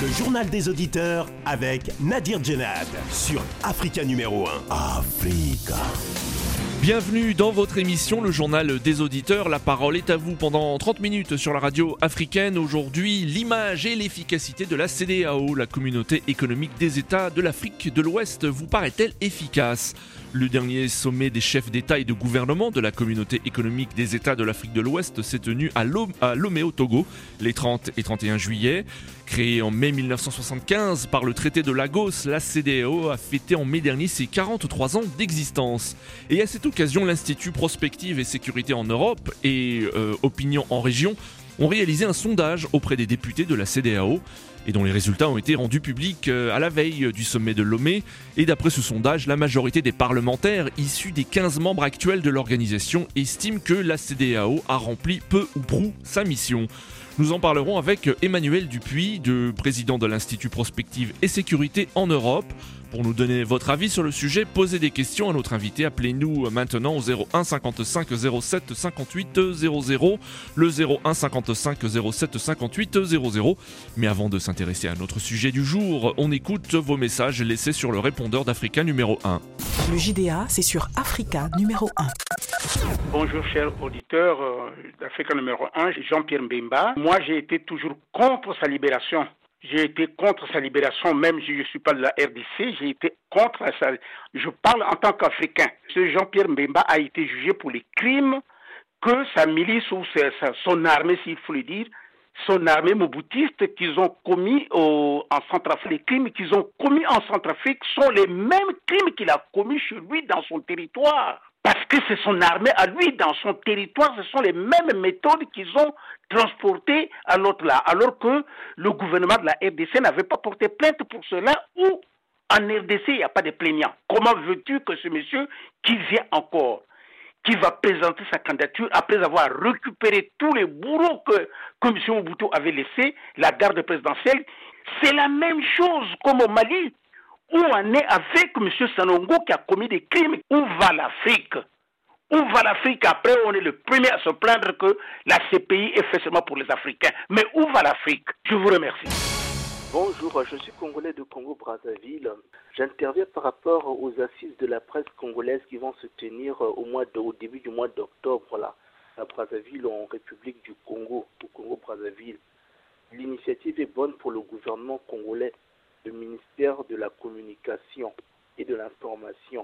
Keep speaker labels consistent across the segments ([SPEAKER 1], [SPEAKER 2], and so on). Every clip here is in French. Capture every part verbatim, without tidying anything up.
[SPEAKER 1] journal des auditeurs avec Nadir Djenad sur Africa numéro un. Africa.
[SPEAKER 2] Bienvenue dans votre émission, le journal des auditeurs. La parole est à vous pendant trente minutes sur la radio africaine. Aujourd'hui, l'image et l'efficacité de la C E D E A O, la communauté économique des États de l'Afrique de l'Ouest, vous paraît-elle efficace ? Le dernier sommet des chefs d'État et de gouvernement de la communauté économique des États de l'Afrique de l'Ouest s'est tenu à Lomé au Togo les trente et trente et un juillet. Créée en mai mille neuf cent soixante-quinze par le traité de Lagos, la C E D E A O a fêté en mai dernier ses quarante-trois ans d'existence. Et à cette occasion, l'Institut Prospective et Sécurité en Europe et euh, Opinion en Région ont réalisé un sondage auprès des députés de la C E D E A O et dont les résultats ont été rendus publics à la veille du sommet de Lomé. Et d'après ce sondage, la majorité des parlementaires issus des quinze membres actuels de l'organisation estiment que la C E D E A O a rempli peu ou prou sa mission. Nous en parlerons avec Emmanuel Dupuis, de président de l'Institut Prospective et Sécurité en Europe. Pour nous donner votre avis sur le sujet, posez des questions à notre invité. Appelez-nous maintenant au zéro un cinquante-cinq zéro sept cinquante-huit zéro zéro, le zéro un cinquante-cinq zéro sept cinquante-huit zéro zéro. Mais avant de s'intéresser à notre sujet du jour, on écoute vos messages laissés sur le répondeur d'Africa numéro un.
[SPEAKER 3] Le J D A, c'est sur Africa numéro un.
[SPEAKER 4] Bonjour chers auditeurs euh, d'Africa numéro un, Jean-Pierre Mbemba. Moi j'ai été toujours contre sa libération. J'ai été contre sa libération, même si je ne suis pas de la R D C, j'ai été contre sa... Je parle en tant qu'Africain. Ce Jean-Pierre Mbemba a été jugé pour les crimes que sa milice ou sa, son armée, s'il faut le dire, son armée moboutiste qu'ils ont commis au, en Centrafrique. Les crimes qu'ils ont commis en Centrafrique sont les mêmes crimes qu'il a commis chez lui dans son territoire. Parce que c'est son armée à lui, dans son territoire, ce sont les mêmes méthodes qu'ils ont transportées à l'autre là. Alors que le gouvernement de la R D C n'avait pas porté plainte pour cela, ou en R D C, il n'y a pas de plaignants. Comment veux-tu que ce monsieur, qui vient encore, qui va présenter sa candidature après avoir récupéré tous les bourreaux que, que M. Mobutu avait laissés, la garde présidentielle, c'est la même chose comme au Mali. Où on est avec M. Sanongo qui a commis des crimes? Où va l'Afrique? Où va l'Afrique? Après, on est le premier à se plaindre que la C P I est faite seulement pour les Africains. Mais où va l'Afrique? Je vous remercie.
[SPEAKER 5] Bonjour, je suis congolais de Congo-Brazzaville. J'interviens par rapport aux assises de la presse congolaise qui vont se tenir au, mois de, au début du mois d'octobre là, à Brazzaville, en République du Congo, au Congo-Brazzaville. L'initiative est bonne pour le gouvernement congolais, le ministère de la Communication et de l'Information.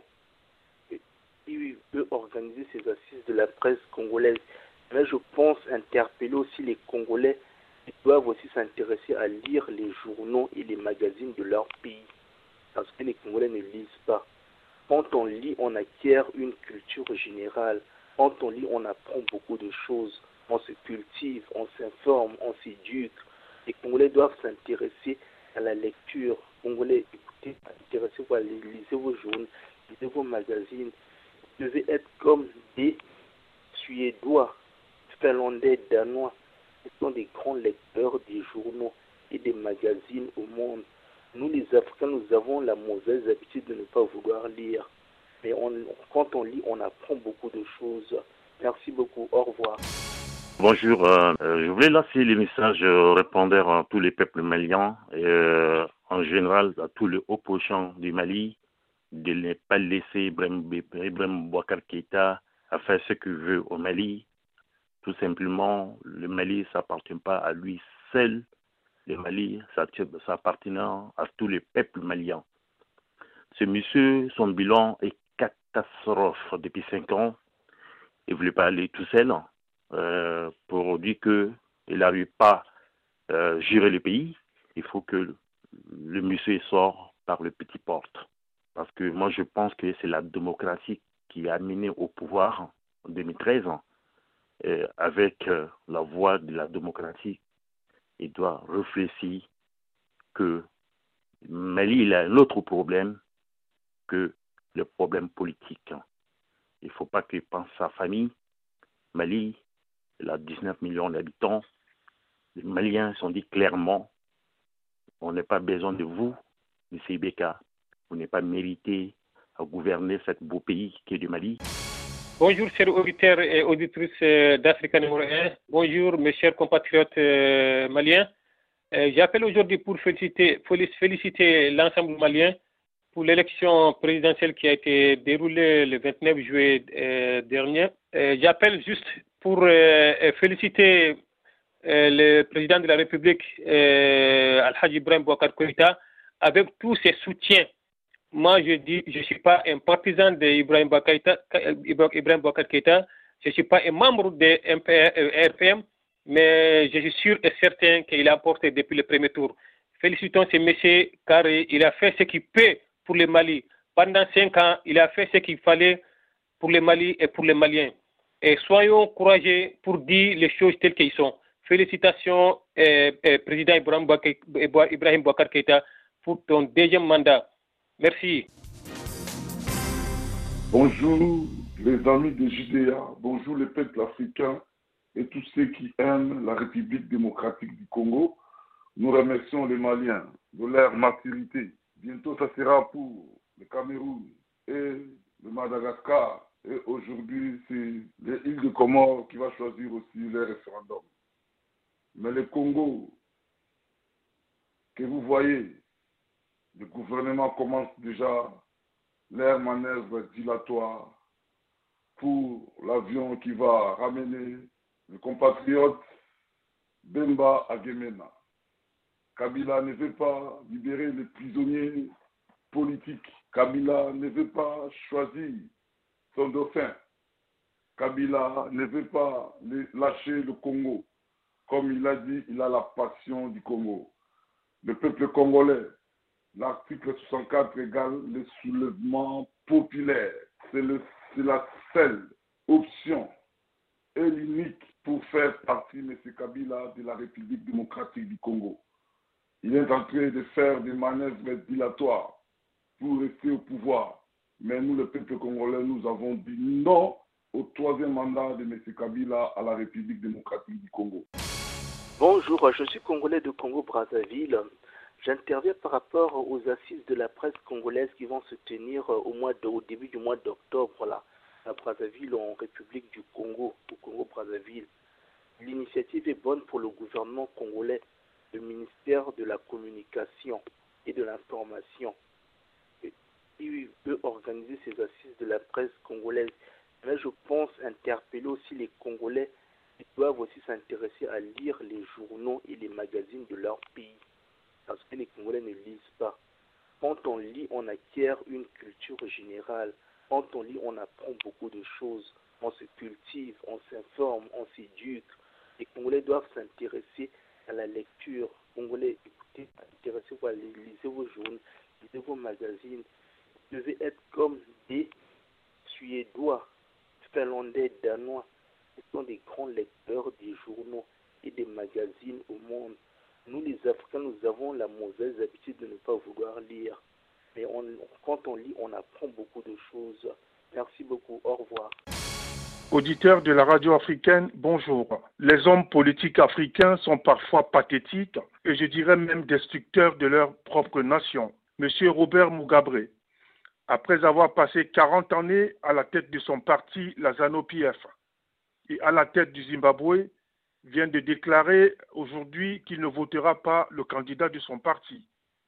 [SPEAKER 5] Il peut organiser ces assises de la presse congolaise. Mais je pense interpeller aussi les Congolais qui doivent aussi s'intéresser à lire les journaux et les magazines de leur pays. Parce que les Congolais ne lisent pas. Quand on lit, on acquiert une culture générale. Quand on lit, on apprend beaucoup de choses. On se cultive, on s'informe, on s'éduque. Les Congolais doivent s'intéresser à la lecture. Congolais, écoutez, intéressez-vous à lire, lisez vos journaux, lisez vos magazines. Vous devez être comme des Suédois, Finlandais, Danois. Ce sont des grands lecteurs des journaux et des magazines au monde. Nous, les Africains, nous avons la mauvaise habitude de ne pas vouloir lire. Mais on, quand on lit, on apprend beaucoup de choses. Merci beaucoup. Au revoir.
[SPEAKER 6] Bonjour, euh, je voulais lancer les messages euh, répondeurs à tous les peuples maliens et euh, en général à tous les opposants du Mali de ne pas laisser Ibrahim, Ibrahim Boubacar Keïta à faire ce qu'il veut au Mali. Tout simplement, le Mali, ça n'appartient pas à lui seul. Le Mali, ça, ça appartient à tous les peuples maliens. Ce monsieur, son bilan est catastrophe depuis cinq ans. Il ne voulait pas aller tout seul. Euh, pour dire qu'il n'arrive pas à euh, gérer le pays, il faut que le, le monsieur sorte par le petit porte. Parce que moi, je pense que c'est la démocratie qui a mené au pouvoir en deux mille treize. Et avec euh, la voix de la démocratie, il doit réfléchir que Mali, il a un autre problème que le problème politique. Il ne faut pas qu'il pense à sa famille. Mali, il a dix-neuf millions d'habitants. Les Maliens sont dit clairement, on n'a pas besoin de vous, M. Ibeka. Vous n'avez pas mérité à gouverner ce beau pays qui est du Mali.
[SPEAKER 7] Bonjour, chers auditeurs et auditrices d'Africa numéro un. Bonjour, mes chers compatriotes maliens. Euh, j'appelle aujourd'hui pour féliciter, féliciter l'ensemble malien pour l'élection présidentielle qui a été déroulée le vingt-neuf juillet euh, dernier. Euh, j'appelle juste pour euh, féliciter euh, le président de la République, euh, Al-Hadji Ibrahim Boubacar Keïta, avec tous ses soutiens. Moi, je dis, je ne suis pas un partisan d'Ibrahim Boubacar Keïta, je ne suis pas un membre de R P M, mais je suis sûr et certain qu'il a apporté depuis le premier tour. Félicitons ce monsieur car il a fait ce qu'il peut pour le Mali. Pendant cinq ans, il a fait ce qu'il fallait pour le Mali et pour les Maliens. Et soyons courageux pour dire les choses telles qu'elles sont. Félicitations, euh, euh, président Ibrahim Boubacar Keïta, pour ton deuxième mandat. Merci.
[SPEAKER 8] Bonjour les amis de J D A, bonjour les peuples africains et tous ceux qui aiment la République démocratique du Congo. Nous remercions les Maliens de leur maturité. Bientôt, ça sera pour le Cameroun et le Madagascar. Et aujourd'hui, c'est l'île de Comores qui va choisir aussi les référendums. Mais le Congo, que vous voyez, le gouvernement commence déjà leur manœuvre dilatoire pour l'avion qui va ramener le compatriote Bemba à Gemena. Kabila ne veut pas libérer les prisonniers politiques. Kabila ne veut pas choisir son dauphin. Kabila ne veut pas lâcher le Congo. Comme il a dit, il a la passion du Congo. Le peuple congolais, l'article soixante-quatre égale le soulèvement populaire. C'est, le, c'est la seule option et l'unique pour faire partie de M. Kabila de la République démocratique du Congo. Il est en train de faire des manœuvres dilatoires pour rester au pouvoir. Mais nous, le peuple congolais, nous avons dit non au troisième mandat de M. Kabila à la République démocratique du Congo.
[SPEAKER 5] Bonjour, je suis congolais de Congo-Brazzaville. J'interviens par rapport aux assises de la presse congolaise qui vont se tenir au, mois de, au début du mois d'octobre là, à Brazzaville, en République du Congo, au Congo-Brazzaville. L'initiative est bonne pour le gouvernement congolais, le ministère de la Communication et de l'Information. Il peut organiser ces assises de la presse congolaise. Mais je pense interpeller aussi les Congolais qui doivent aussi s'intéresser à lire les journaux et les magazines de leur pays. Parce que les Congolais ne lisent pas. Quand on lit, on acquiert une culture générale. Quand on lit, on apprend beaucoup de choses. On se cultive, on s'informe, on s'éduque. Les Congolais doivent s'intéresser à la lecture. Congolais, écoutez, intéressez-vous, lisez vos journaux, lisez vos magazines. Vous devez être comme des Suédois, Finlandais, Danois. Ce sont des grands lecteurs des journaux et des magazines au monde. Nous, les Africains, nous avons la mauvaise habitude de ne pas vouloir lire. Mais on, quand on lit, on apprend beaucoup de choses. Merci beaucoup. Au revoir.
[SPEAKER 9] Auditeurs de la radio africaine, bonjour. Les hommes politiques africains sont parfois pathétiques et je dirais même destructeurs de leur propre nation. Monsieur Robert Mugabe, après avoir passé quarante années à la tête de son parti, la ZANU-P F, et à la tête du Zimbabwe, vient de déclarer aujourd'hui qu'il ne votera pas le candidat de son parti.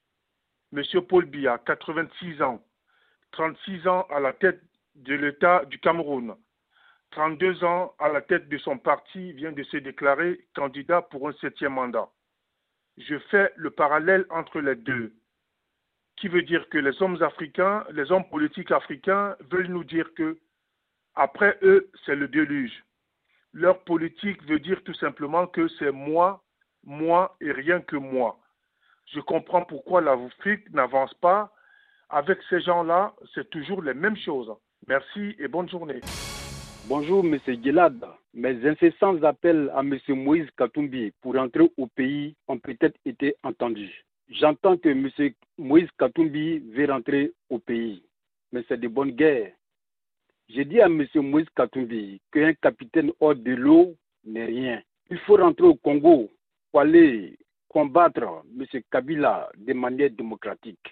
[SPEAKER 9] Monsieur Paul Biya, quatre-vingt-six ans, trente-six ans à la tête de l'État du Cameroun, trente-deux ans à la tête de son parti, vient de se déclarer candidat pour un septième mandat. Je fais le parallèle entre les deux, qui veut dire que les hommes africains, les hommes politiques africains veulent nous dire que après eux, c'est le déluge. Leur politique veut dire tout simplement que c'est moi, moi et rien que moi. Je comprends pourquoi l'Afrique n'avance pas. Avec ces gens-là, c'est toujours les mêmes choses. Merci et bonne journée.
[SPEAKER 10] Bonjour M. Gilad. Mes incessants appels à M. Moïse Katumbi pour entrer au pays ont peut-être été entendus. J'entends que M. Moïse Katumbi veut rentrer au pays, mais c'est de bonne guerre. J'ai dit à M. Moïse Katumbi qu'un capitaine hors de l'eau n'est rien. Il faut rentrer au Congo pour aller combattre M. Kabila de manière démocratique.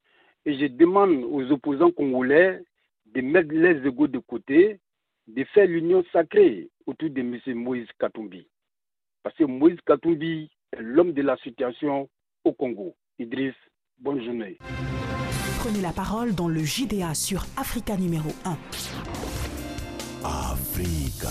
[SPEAKER 10] Et je demande aux opposants congolais de mettre les égos de côté, de faire l'union sacrée autour de M. Moïse Katumbi. Parce que Moïse Katumbi est l'homme de la situation au Congo. Idriss, bonne journée.
[SPEAKER 3] Prenez la parole dans le J D A sur Africa numéro un.
[SPEAKER 1] Africa.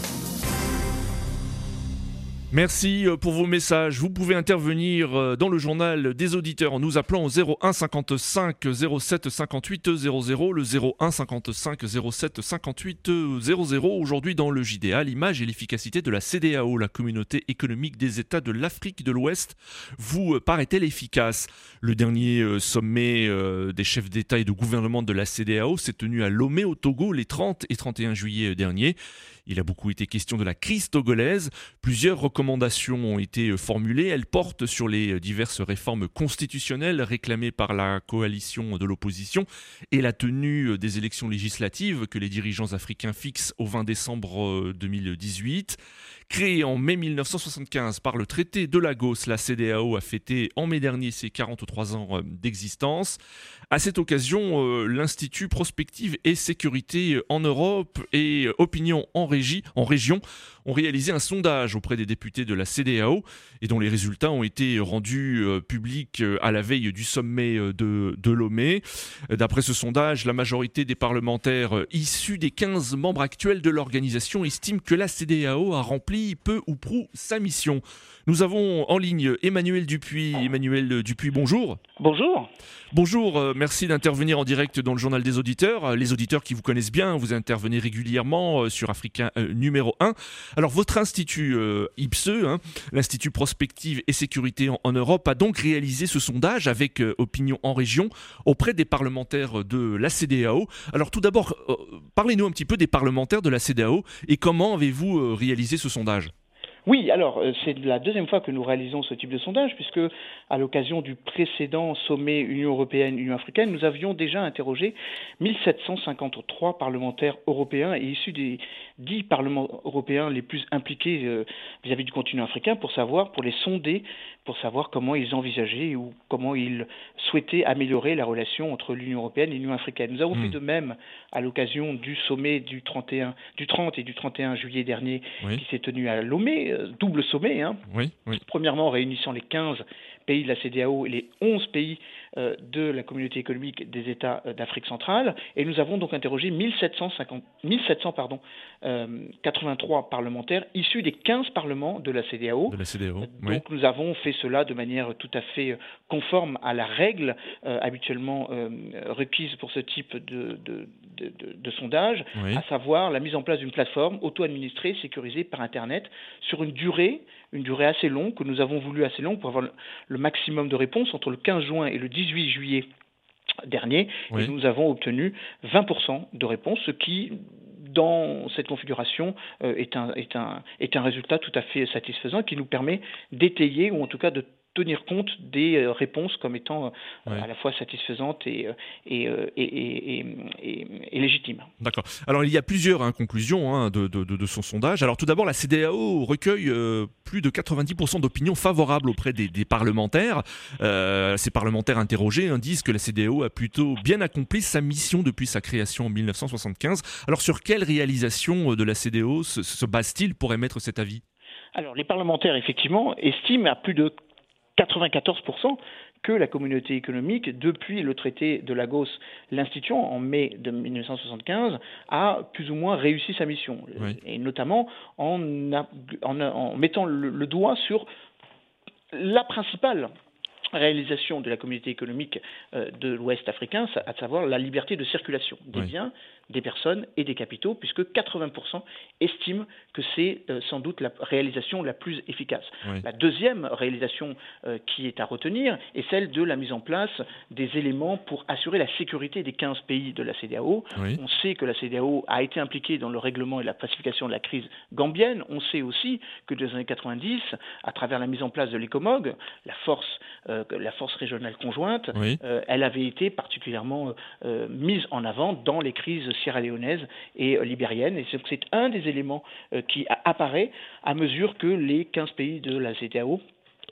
[SPEAKER 2] Merci pour vos messages. Vous pouvez intervenir dans le journal des auditeurs en nous appelant au zéro un cinquante-cinq zéro sept cinquante-huit zéro zéro, le zéro un cinquante-cinq zéro sept cinquante-huit zéro zéro. Aujourd'hui dans le J D A, l'image et l'efficacité de la C D A O, la communauté économique des États de l'Afrique de l'Ouest, vous paraît-elle efficace? Le dernier sommet des chefs d'État et de gouvernement de la C D A O s'est tenu à Lomé au Togo les trente et trente et un juillet dernier. Il a beaucoup été question de la crise togolaise. Plusieurs recommandations ont été formulées. Elles portent sur les diverses réformes constitutionnelles réclamées par la coalition de l'opposition et la tenue des élections législatives que les dirigeants africains fixent au vingt décembre deux mille dix-huit. Créée en mai mille neuf cent soixante-quinze par le traité de Lagos, la C D A O a fêté en mai dernier ses quarante-trois ans d'existence. À cette occasion, l'Institut Prospective et Sécurité en Europe et Opinion en, régie, en région ont réalisé un sondage auprès des députés de la C D A O et dont les résultats ont été rendus publics à la veille du sommet de, de Lomé. D'après ce sondage, la majorité des parlementaires issus des quinze membres actuels de l'organisation estiment que la C D A O a rempli peu ou prou sa mission. Nous avons en ligne Emmanuel Dupuis. Emmanuel Dupuis, bonjour.
[SPEAKER 11] Bonjour.
[SPEAKER 2] Bonjour, euh, merci d'intervenir en direct dans le journal des auditeurs. Les auditeurs qui vous connaissent bien, vous intervenez régulièrement euh, sur Africa euh, numéro un. Alors votre institut euh, I P S E, hein, l'Institut Prospective et Sécurité en, en Europe, a donc réalisé ce sondage avec euh, Opinion en région auprès des parlementaires de la C D A O. Alors tout d'abord, euh, parlez-nous un petit peu des parlementaires de la C D A O et comment avez-vous euh, réalisé ce sondage ?
[SPEAKER 11] Oui, alors c'est la deuxième fois que nous réalisons ce type de sondage, puisque à l'occasion du précédent sommet Union européenne-Union africaine, nous avions déjà interrogé mille sept cent cinquante-trois parlementaires européens et issus des dix parlements européens les plus impliqués euh, vis-à-vis du continent africain pour savoir, pour les sonder, pour savoir comment ils envisageaient ou comment ils souhaitaient améliorer la relation entre l'Union européenne et l'Union africaine. Nous avons mmh. fait de même à l'occasion du sommet du trente et un, du trente et du trente et un juillet dernier, oui. qui s'est tenu à Lomé. Double sommet, hein.
[SPEAKER 2] oui, oui.
[SPEAKER 11] Premièrement réunissant les quinze pays de la C D A O et les onze pays euh, de la communauté économique des États euh, d'Afrique centrale. Et nous avons donc interrogé mille sept cent cinquante, mille sept cents pardon, euh, quatre-vingt-trois parlementaires issus des quinze parlements de la C D A O.
[SPEAKER 2] De la C D A O,
[SPEAKER 11] donc
[SPEAKER 2] oui.
[SPEAKER 11] nous avons fait cela de manière tout à fait conforme à la règle euh, habituellement euh, requise pour ce type de, de, de, de, de sondage, oui. à savoir la mise en place d'une plateforme auto-administrée, sécurisée par Internet, sur une durée, une durée assez longue, que nous avons voulu assez longue pour avoir le, le maximum de réponses entre le quinze juin et le dix-huit juillet dernier. Oui. Et nous avons obtenu vingt pour cent de réponses, ce qui, dans cette configuration, euh, est, un, est, un, est un résultat tout à fait satisfaisant qui nous permet d'étayer, ou en tout cas de tenir compte des euh, réponses comme étant euh, ouais. à la fois satisfaisantes et, et, et, et, et, et, et légitimes.
[SPEAKER 2] D'accord. Alors il y a plusieurs hein, conclusions hein, de, de, de son sondage. Alors tout d'abord, la C D A O recueille euh, plus de quatre-vingt-dix pour cent d'opinions favorables auprès des, des parlementaires. Euh, ces parlementaires interrogés hein, disent que la C D A O a plutôt bien accompli sa mission depuis sa création en mille neuf cent soixante-quinze. Alors sur quelle réalisation de la C D A O se, se base-t-il pour émettre cet avis ?
[SPEAKER 11] Alors les parlementaires, effectivement, estiment à plus de quatre-vingt-quatorze pour cent que la communauté économique, depuis le traité de Lagos l'instituant en mai de mille neuf cent soixante-quinze, a plus ou moins réussi sa mission. Oui. Et notamment en, a, en, en mettant le, le doigt sur la principale réalisation de la communauté économique euh, de l'Ouest africain, à savoir la liberté de circulation des oui. biens, des personnes et des capitaux, puisque quatre-vingts pour cent estiment que c'est euh, sans doute la réalisation la plus efficace. Oui. La deuxième réalisation euh, qui est à retenir est celle de la mise en place des éléments pour assurer la sécurité des quinze pays de la C D A O. Oui. On sait que la C D A O a été impliquée dans le règlement et la pacification de la crise gambienne. On sait aussi que dans les années quatre-vingt-dix, à travers la mise en place de l'ECOMOG, la force, euh, la force régionale conjointe, oui. euh, elle avait été particulièrement euh, mise en avant dans les crises sierra-léonaise et euh, libérienne. Et c'est, c'est un des éléments euh, qui a, apparaît à mesure que les quinze pays de la C D A O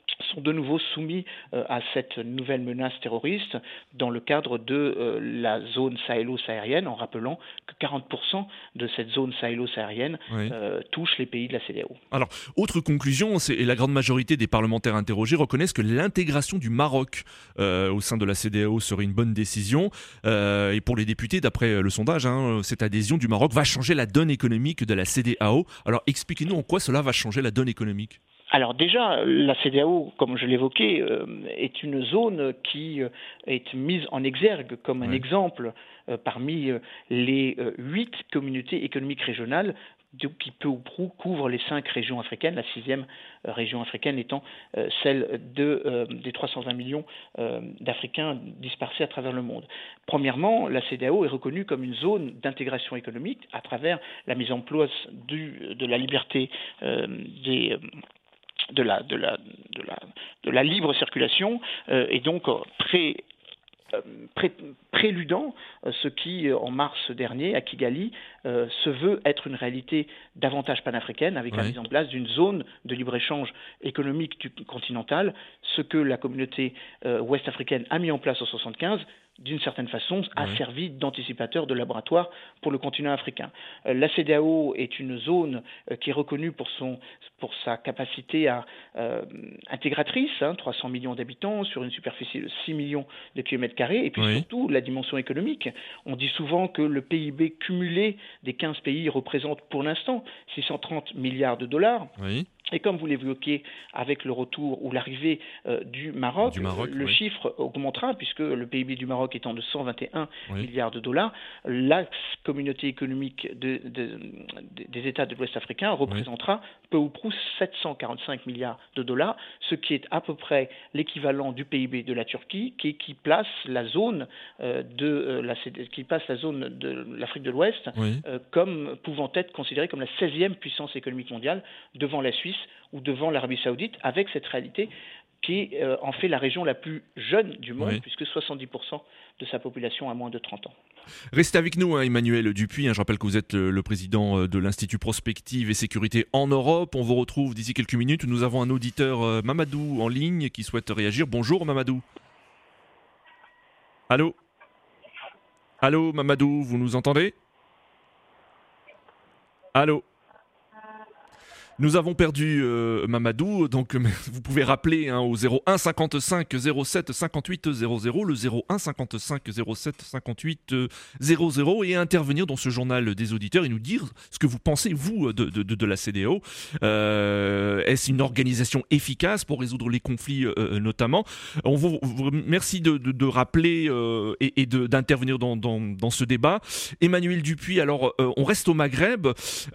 [SPEAKER 11] sont de nouveau soumis euh, à cette nouvelle menace terroriste dans le cadre de euh, la zone sahélo-saharienne, en rappelant que quarante pour cent de cette zone sahélo-saharienne
[SPEAKER 2] oui.
[SPEAKER 11] euh, touche les pays de la C D A O.
[SPEAKER 2] Alors, autre conclusion, c'est, et la grande majorité des parlementaires interrogés reconnaissent que l'intégration du Maroc euh, au sein de la C D A O serait une bonne décision. Euh, et pour les députés, d'après le sondage, hein, cette adhésion du Maroc va changer la donne économique de la C D A O. Alors, expliquez-nous en quoi cela va changer la donne économique.
[SPEAKER 11] Alors déjà, la C D A O, comme je l'évoquais, euh, est une zone qui euh, est mise en exergue comme un
[SPEAKER 2] oui.
[SPEAKER 11] exemple euh, parmi euh, les euh, huit communautés économiques régionales qui peu ou prou couvrent les cinq régions africaines, la sixième euh, région africaine étant euh, celle de, euh, des trois cent vingt millions euh, d'Africains dispersés à travers le monde. Premièrement, la C D A O est reconnue comme une zone d'intégration économique à travers la mise en place du, de la liberté euh, des... Euh, De la, de, la, de, la, de la libre circulation euh, et donc euh, pré, euh, pré, préludant euh, ce qui, euh, en mars dernier, à Kigali, euh, se veut être une réalité davantage panafricaine avec oui. la mise en place d'une zone de libre-échange économique du continental, ce que la communauté euh, ouest-africaine a mis en place en soixante-quinze, d'une certaine façon, a oui. servi d'anticipateur de laboratoire pour le continent africain. Euh, la C D A O est une zone euh, qui est reconnue pour, son, pour sa capacité à, euh, intégratrice, hein, trois cents millions d'habitants sur une superficie de six millions de kilomètres carrés, et puis oui. surtout la dimension économique. On dit souvent que le P I B cumulé des quinze pays représente pour l'instant six cent trente milliards de dollars.
[SPEAKER 2] Oui.
[SPEAKER 11] Et comme vous l'évoquiez avec le retour ou l'arrivée euh, du Maroc,
[SPEAKER 2] du Maroc
[SPEAKER 11] le
[SPEAKER 2] oui.
[SPEAKER 11] chiffre augmentera puisque le P I B du Maroc étant de cent vingt et un
[SPEAKER 2] oui.
[SPEAKER 11] milliards de dollars, la communauté économique de, de, de, des États de l'Ouest africain représentera oui. peu ou prou sept cent quarante-cinq milliards de dollars, ce qui est à peu près l'équivalent du P I B de la Turquie, qui, qui place la zone euh, de euh, la qui place la zone de l'Afrique de l'Ouest
[SPEAKER 2] oui.
[SPEAKER 11] euh, comme pouvant être considérée comme la seizième puissance économique mondiale devant la Suisse ou devant l'Arabie Saoudite, avec cette réalité qui euh, en fait la région la plus jeune du monde, oui. puisque soixante-dix pour cent de sa population a moins de trente ans.
[SPEAKER 2] Restez avec nous, hein, Emmanuel Dupuis. Hein, je rappelle que vous êtes le, le président de l'Institut Prospective et Sécurité en Europe. On vous retrouve d'ici quelques minutes. Nous avons un auditeur, euh, Mamadou, en ligne qui souhaite réagir. Bonjour, Mamadou. Allô ? Allô, Mamadou, vous nous entendez ? Allô ? Nous avons perdu euh, Mamadou, donc vous pouvez rappeler hein, au zéro un cinquante-cinq zéro sept cinquante-huit zéro zéro, le zéro un cinquante-cinq zéro sept cinquante-huit zéro zéro et intervenir dans ce journal des auditeurs et nous dire ce que vous pensez, vous, de, de, de la C D A O. Euh, est-ce une organisation efficace pour résoudre les conflits euh, notamment ? On vous, vous remercie de, de, de rappeler euh, et, et de, d'intervenir dans, dans, dans ce débat. Emmanuel Dupuis, alors euh, on reste au Maghreb.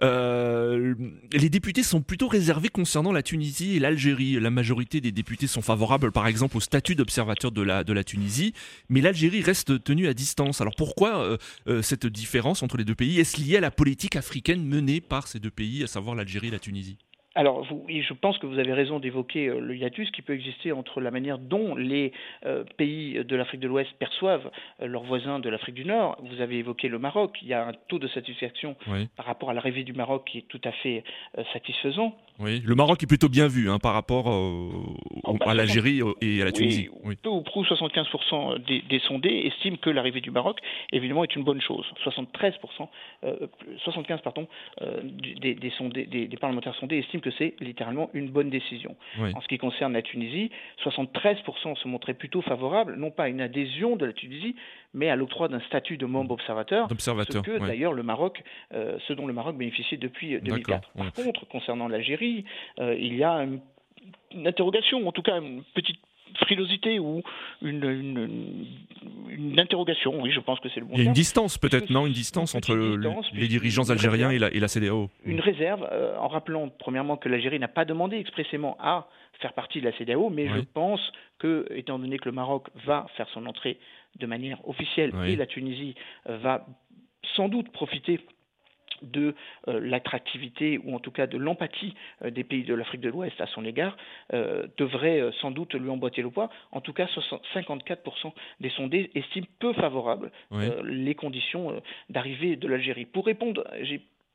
[SPEAKER 2] Euh, les députés sont plutôt réservés concernant la Tunisie et l'Algérie. La majorité des députés sont favorables, par exemple, au statut d'observateur de la, de la Tunisie, mais l'Algérie reste tenue à distance. Alors pourquoi euh, euh, cette différence entre les deux pays ? Est-ce lié à la politique africaine menée par ces deux pays, à savoir l'Algérie et la Tunisie ?
[SPEAKER 11] Alors, vous, je pense que vous avez raison d'évoquer euh, le hiatus qui peut exister entre la manière dont les euh, pays de l'Afrique de l'Ouest perçoivent euh, leurs voisins de l'Afrique du Nord. Vous avez évoqué le Maroc. Il y a un taux de satisfaction
[SPEAKER 2] oui.
[SPEAKER 11] par rapport à l'arrivée du Maroc qui est tout à fait euh, satisfaisant.
[SPEAKER 2] Oui, le Maroc est plutôt bien vu hein, par rapport euh, oh, bah, à l'Algérie et à la Tunisie.
[SPEAKER 11] Oui, oui. Peu ou prou soixante-quinze pour cent des, des sondés estiment que l'arrivée du Maroc, évidemment, est une bonne chose. soixante-treize pour cent, euh, soixante-quinze pardon, euh, des, des, sondés, des, des parlementaires sondés estiment que c'est littéralement une bonne décision. Oui. En ce qui concerne la Tunisie, soixante-treize pour cent se montraient plutôt favorables, non pas à une adhésion de la Tunisie, mais à l'octroi d'un statut de membre observateur,
[SPEAKER 2] D'observateur
[SPEAKER 11] ce que
[SPEAKER 2] ouais.
[SPEAKER 11] d'ailleurs le Maroc, euh, ce dont le Maroc bénéficiait depuis deux mille quatre. Par ouais. contre, concernant l'Algérie, euh, il y a une, une interrogation, en tout cas une petite frilosité ou une, une, une interrogation, oui, je pense que c'est le bon terme.
[SPEAKER 2] Il y a une distance peut-être, non ? Une distance entre distance, le, les dirigeants algériens et la, et la C D A O.
[SPEAKER 11] Une réserve, euh, en rappelant premièrement que l'Algérie n'a pas demandé expressément à faire partie de la C D A O, mais oui. je pense que, étant donné que le Maroc va faire son entrée de manière officielle oui. et la Tunisie va sans doute profiter de euh, l'attractivité ou en tout cas de l'empathie euh, des pays de l'Afrique de l'Ouest à son égard, euh, devrait euh, sans doute lui emboîter le pas. En tout cas, cinquante-quatre pour cent des sondés estiment peu favorables oui. euh, les conditions euh, d'arrivée de l'Algérie. Pour répondre, j'ai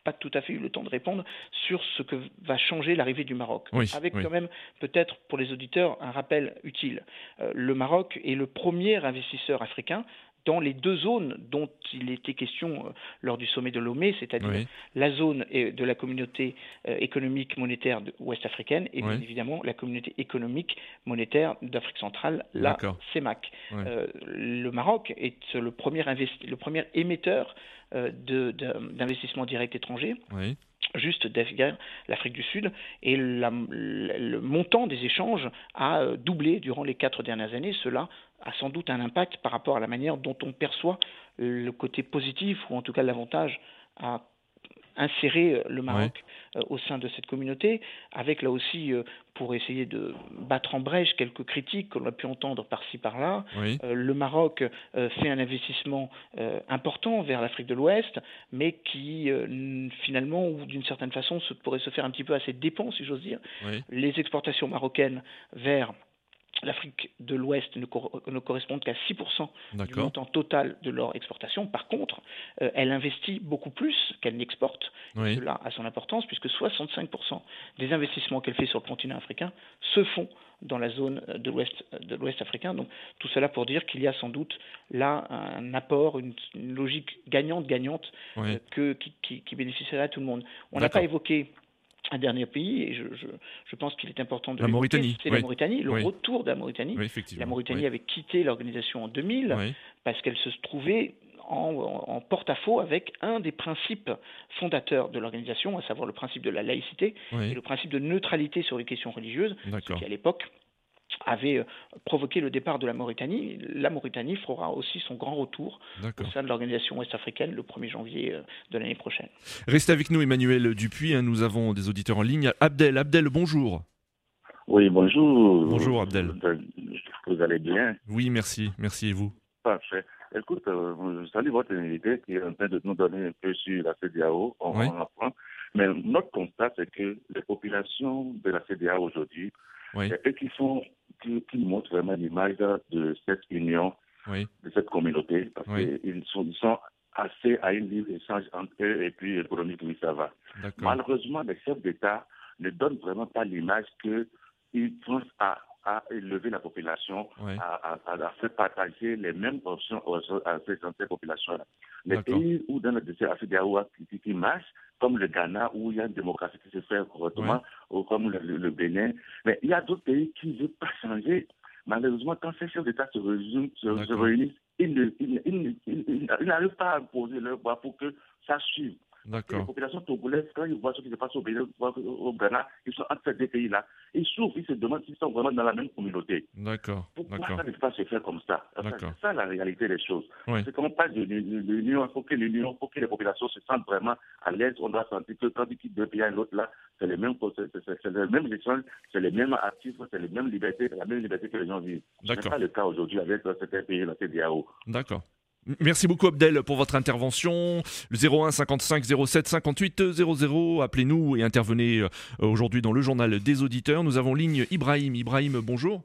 [SPEAKER 11] pas tout à fait eu le temps de répondre sur ce que va changer l'arrivée du Maroc.
[SPEAKER 2] Oui,
[SPEAKER 11] Avec
[SPEAKER 2] oui.
[SPEAKER 11] quand même, peut-être pour les auditeurs, un rappel utile. Euh, le Maroc est le premier investisseur africain dans les deux zones dont il était question euh, lors du sommet de Lomé, c'est-à-dire
[SPEAKER 2] Oui.
[SPEAKER 11] la zone euh, de la communauté euh, économique monétaire de- ouest-africaine et bien
[SPEAKER 2] Oui.
[SPEAKER 11] évidemment la communauté économique monétaire d'Afrique centrale, la
[SPEAKER 2] D'accord.
[SPEAKER 11] CEMAC.
[SPEAKER 2] Oui.
[SPEAKER 11] Euh, le Maroc est le premier, investi- le premier émetteur euh, de- de- d'investissements directs étrangers.
[SPEAKER 2] Oui.
[SPEAKER 11] Juste derrière l'Afrique du Sud, et la- le, le montant des échanges a euh, doublé durant les quatre dernières années. Cela a sans doute un impact par rapport à la manière dont on perçoit le côté positif, ou en tout cas l'avantage à insérer euh, le Maroc euh, au sein de cette communauté, avec là aussi, euh, pour essayer de battre en brèche quelques critiques qu'on a pu entendre par-ci par-là,
[SPEAKER 2] Oui.
[SPEAKER 11] euh, le Maroc euh, fait un investissement euh, important vers l'Afrique de l'Ouest, mais qui euh, n- finalement, ou d'une certaine façon, se, pourrait se faire un petit peu à ses dépens, si j'ose dire.
[SPEAKER 2] Oui.
[SPEAKER 11] Les exportations marocaines vers l'Afrique de l'Ouest ne, cor- ne correspondent qu'à six pour cent du
[SPEAKER 2] D'accord.
[SPEAKER 11] montant total de leur exportation. Par contre, euh, elle investit beaucoup plus qu'elle n'exporte.
[SPEAKER 2] Oui.
[SPEAKER 11] Et cela a son importance puisque soixante-cinq pour cent des investissements qu'elle fait sur le continent africain se font dans la zone de l'Ouest, de l'Ouest africain. Donc tout cela pour dire qu'il y a sans doute là un apport, une, une logique gagnante-gagnante
[SPEAKER 2] Oui.
[SPEAKER 11] euh, que, qui, qui, qui bénéficierait à tout le monde. On n'a
[SPEAKER 2] D'accord.
[SPEAKER 11] pas évoqué un dernier pays, et je, je, je pense qu'il est important de
[SPEAKER 2] La
[SPEAKER 11] l'évoquer,
[SPEAKER 2] Mauritanie,
[SPEAKER 11] c'est
[SPEAKER 2] oui.
[SPEAKER 11] la Mauritanie, le
[SPEAKER 2] Oui.
[SPEAKER 11] retour de la Mauritanie.
[SPEAKER 2] Oui, effectivement.
[SPEAKER 11] La Mauritanie
[SPEAKER 2] Oui.
[SPEAKER 11] avait quitté l'organisation en deux mille
[SPEAKER 2] Oui.
[SPEAKER 11] parce qu'elle se trouvait en, en porte-à-faux avec un des principes fondateurs de l'organisation, à savoir le principe de la laïcité
[SPEAKER 2] Oui.
[SPEAKER 11] et le principe de neutralité sur les questions religieuses, ce
[SPEAKER 2] D'accord.
[SPEAKER 11] qui à l'époque avait euh, provoqué le départ de la Mauritanie. La Mauritanie fera aussi son grand retour au
[SPEAKER 2] D'accord.
[SPEAKER 11] sein de l'organisation ouest-africaine le premier janvier euh, de l'année prochaine.
[SPEAKER 2] Restez avec nous, Emmanuel Dupuis. hein, nous avons des auditeurs en ligne. Abdel, Abdel, bonjour.
[SPEAKER 6] Oui, bonjour.
[SPEAKER 2] Bonjour, Abdel.
[SPEAKER 6] Vous allez bien?
[SPEAKER 2] Oui, merci. Merci, et vous?
[SPEAKER 6] Parfait. Écoute, euh, je salue votre invité qui est en train de nous donner un peu sur la C D A O. On,
[SPEAKER 2] Oui.
[SPEAKER 6] on apprend. Mais notre constat, c'est que les populations de la C D A O aujourd'hui,
[SPEAKER 2] Oui.
[SPEAKER 6] c'est eux qui font, qui, qui montrent vraiment l'image de cette union,
[SPEAKER 2] Oui.
[SPEAKER 6] de cette communauté, parce
[SPEAKER 2] Oui.
[SPEAKER 6] qu'ils sont, ils sont assez à une libre échange entre eux et puis économique, oui, ça va.
[SPEAKER 2] D'accord.
[SPEAKER 6] Malheureusement, les chefs d'État ne donnent vraiment pas l'image qu'ils pensent à, à élever la population,
[SPEAKER 2] Oui.
[SPEAKER 6] à, à, à faire partager les mêmes options aux, à ces, à ces populations-là. Les
[SPEAKER 2] D'accord.
[SPEAKER 6] pays où dans le désert africain qui, qui marchent, comme le Ghana, où il y a une démocratie qui se fait correctement,
[SPEAKER 2] Oui.
[SPEAKER 6] ou comme le, le, le Bénin, mais il y a d'autres pays qui ne veulent pas changer. Malheureusement, quand ces chefs d'État se, réunissent, se, se
[SPEAKER 2] D'accord.
[SPEAKER 6] réunissent, ils ne- ils- ils- ils- ils- ils n'arrivent pas à imposer leur voix pour que ça suive. Et les
[SPEAKER 2] D'accord.
[SPEAKER 6] populations togolaises, quand ils voient ce qui se passe au Bénin, au Ghana, ils sont entre ces deux pays-là. Ils souffrent, ils se demandent s'ils sont vraiment dans la même communauté.
[SPEAKER 2] D'accord.
[SPEAKER 6] Pourquoi
[SPEAKER 2] D'accord.
[SPEAKER 6] ça ne peut pas se faire comme ça? Enfin,
[SPEAKER 2] D'accord.
[SPEAKER 6] c'est ça la réalité des choses.
[SPEAKER 2] Oui.
[SPEAKER 6] C'est qu'on parle de, de, de, de l'union, il faut que l'union, faut que les populations se sentent vraiment à l'aise. On doit sentir que quand ils quittent d'un pays à l'autre, là, c'est les mêmes, c'est, c'est, c'est les mêmes échanges, c'est les mêmes actifs, c'est les mêmes libertés, c'est la même liberté que les gens vivent. Ce n'est
[SPEAKER 2] D'accord.
[SPEAKER 6] pas le cas aujourd'hui avec certains pays, la C D A O.
[SPEAKER 2] D'accord. Merci beaucoup Abdel pour votre intervention. Le zéro un cinquante-cinq zéro sept cinquante-huit zéro zéro, appelez-nous et intervenez euh, aujourd'hui dans le journal des auditeurs. Nous avons ligne Ibrahim. Ibrahim, bonjour.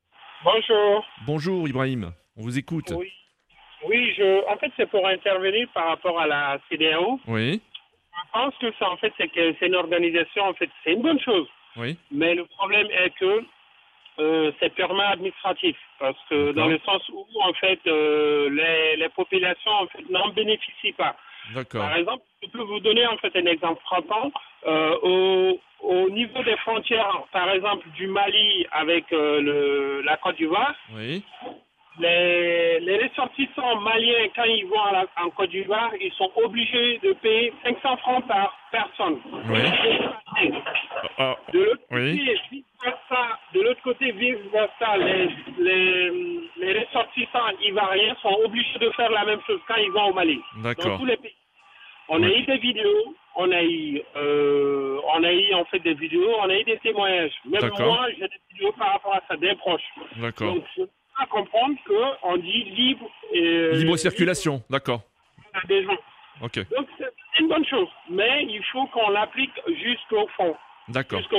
[SPEAKER 12] Bonjour.
[SPEAKER 2] Bonjour Ibrahim, on vous écoute.
[SPEAKER 12] Oui, oui je, en fait, c'est pour intervenir par rapport à la C D A O.
[SPEAKER 2] Oui,
[SPEAKER 12] Je pense que ça, en fait, c'est que c'est une organisation, en fait, c'est une bonne chose.
[SPEAKER 2] oui,
[SPEAKER 12] Mais le problème est que euh, c'est purement administratif. Parce que dans
[SPEAKER 2] D'accord.
[SPEAKER 12] le sens où, en fait, euh, les, les populations, en fait, n'en bénéficient pas.
[SPEAKER 2] d'accord.
[SPEAKER 12] Par exemple, je peux vous donner, en fait, un exemple frappant. Euh, au, au niveau des frontières, par exemple, du Mali avec euh, le, la Côte d'Ivoire,
[SPEAKER 2] Oui,
[SPEAKER 12] Les, les ressortissants maliens, quand ils vont à la- en Côte d'Ivoire, ils sont obligés de payer cinq cents francs par personne.
[SPEAKER 2] Oui. Ah,
[SPEAKER 12] De l'autre
[SPEAKER 2] oui.
[SPEAKER 12] côté, vice-versa, de l'autre côté, vice-versa, les, les, les ressortissants ivoiriens sont obligés de faire la même chose quand ils vont au Mali. Dans
[SPEAKER 2] D'accord.
[SPEAKER 12] tous les pays. On a
[SPEAKER 2] Ouais.
[SPEAKER 12] eu des vidéos, on a eu, euh, on a eu en fait des vidéos, on a eu des témoignages. Même
[SPEAKER 2] D'accord.
[SPEAKER 12] moi, j'ai des vidéos par rapport à ça, des proches.
[SPEAKER 2] D'accord.
[SPEAKER 12] Donc, je à comprendre qu'on dit libre et
[SPEAKER 2] Libre circulation, d'accord.
[SPEAKER 12] libre des gens.
[SPEAKER 2] Ok,
[SPEAKER 12] Donc c'est une bonne chose, mais il faut qu'on l'applique jusqu'au fond.
[SPEAKER 2] d'accord.
[SPEAKER 12] Jusqu'au fond. Vous